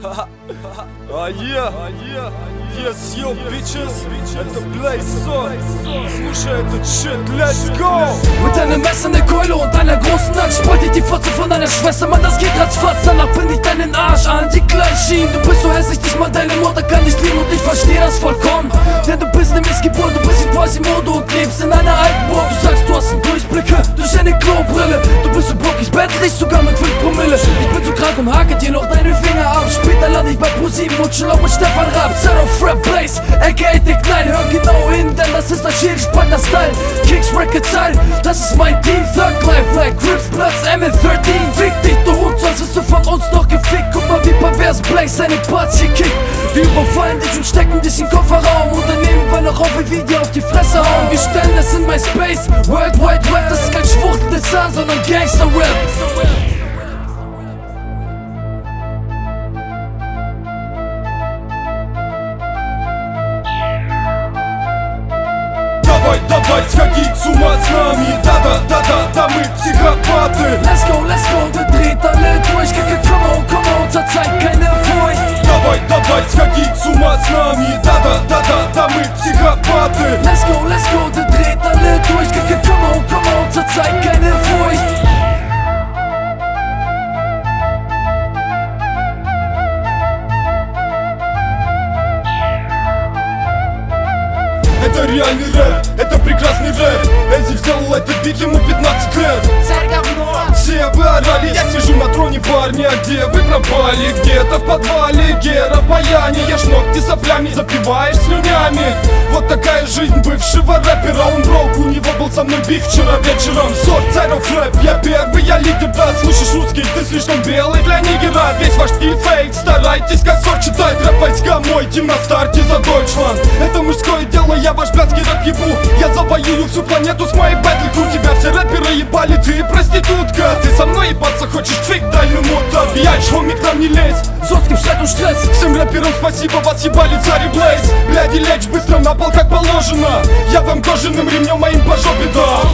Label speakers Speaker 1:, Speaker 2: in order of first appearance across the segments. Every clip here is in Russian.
Speaker 1: Yes, yo, bitches, это Blaze, слушай этот shit, let's go!
Speaker 2: Mit einem Messer, ne Keule und einer großen Axt Spalt dir die Fotze von deiner Schwester, Mann, das geht ratzfatz. Danach find ich deinen Arsch an die Gleichen. Du bist so hässlich, nicht mal deine Mutter kann dich lieben und ich versteh das vollkommen. Denn du bist ne Missgeburt, du bist wie Quasimodo und lebst in einer alten Burg. Du sagst, du hast einen Durchblicke durch eine Klobrille. Du bist so bockig, bettlich, sogar mit 5 Promille. Ich bin so krank und hake dir noch deine Finger ab. Später lande ich bei Pro7 und chill auch mit Stefan Raab. Set of Rap Blaze, aka Dick 9. Hör genau hin, denn das ist ein schädelspannender Style. Kicks Record Style, das ist mein Team. Thug Life like Crips, Platz ML13. Fick dich, du Hund, sonst wirst du von uns doch gefickt. Guck mal, wie pervers Blaze seine Parts hier kickt. Wir überfallen dich und stecken dich in den Kofferraum. Und dann nehmen wir noch auf, wie wir dir auf die Fresse hauen. Wir stellen das in my space, World Wide Web. Das ist kein schwuchtelndes Sound, sondern Gangster-Rap.
Speaker 1: Давай, сходи с ума с нами. Да, мы психопаты.
Speaker 2: Let's go, wir dreht alle durch. Come on, zur Zeit keine Furcht.
Speaker 1: Давай, сходи с ума с нами. Да, мы психопаты.
Speaker 2: Let's go, wir dreht alle durch. Come on, zur Zeit keine Furcht.
Speaker 1: Это реальный рэп, это прекрасный рэп. Эзи сделал этот бит, ему 15 лет. Все бы орали, я сижу на троне, парни, а где вы пропали? Где-то в подвале, Гера, баяне. Ешь ногти соплями, запиваешь слюнями. Вот такая жизнь бывшего рэпера. Он брок, у него был со мной биф вчера вечером. Сорт царев рэп, я первый, я лидер, да. Слышишь русский, ты слишком белый для нигера. Весь ваш стиль фейк, старайтесь как сорт читать. Рэп войска мой, тим на старте за Deutschland. Это мужское дело, я ваш блядский рэп ебу. Я завоюю всю планету с моей бэтликой. У тебя все рэперы ебали, ты проститутка. Ты со мной ебаться хочешь, фиг дальнему так. Бьять, хоми, к нам не лезь.
Speaker 2: Жестким шагом стресс.
Speaker 1: Всем рэперам спасибо, вас ебали царь и Блейз. Бляди, лечь быстро на пол, как положено. Я вам кожаным ремнем моим по жопе дам.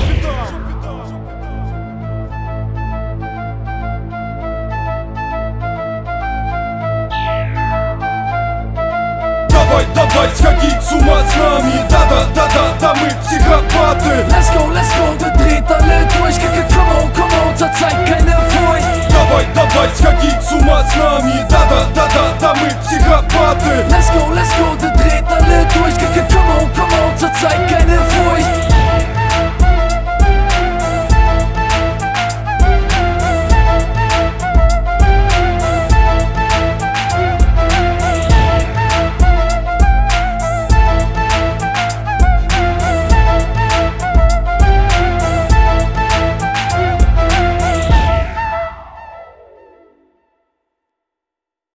Speaker 1: Давай, сходи с ума с нами. Да, мы психопаты.
Speaker 2: Let's go, wir dreht alle durch. Come on, zur Zeit keine Furcht.
Speaker 1: Давай, сходи с ума с нами. Да, мы психопаты.
Speaker 2: Let's go, wir dreht alle durch. Come on, zur Zeit keine Furcht.